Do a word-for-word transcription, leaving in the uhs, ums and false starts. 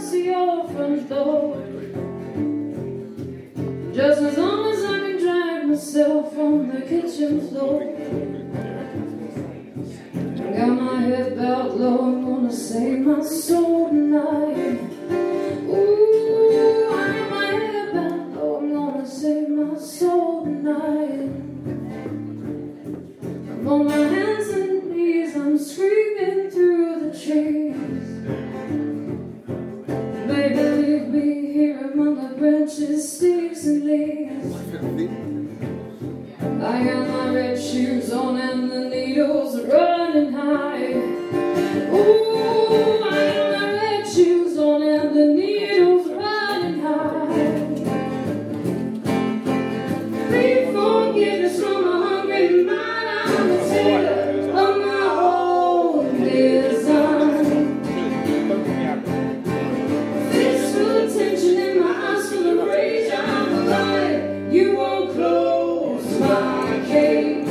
to your front door. Just as long as I can drag myself from the kitchen floor. Got my head bowed low, I'm gonna save my soul tonight. Ooh, I got my head bowed low, I'm gonna save my soul tonight. I'm on my hands and knees, I'm screaming through the trees. Baby, leave me here among the branches, sticks and leaves. I got my red shoes on and the needles are running high. Ooh, I got my red shoes on and the needles are running high. Please forgiveness from a hungry mind. I'm a sailor of my own design. Face full of tension and my eyes full of rage. I'm alive, you won't close my cage.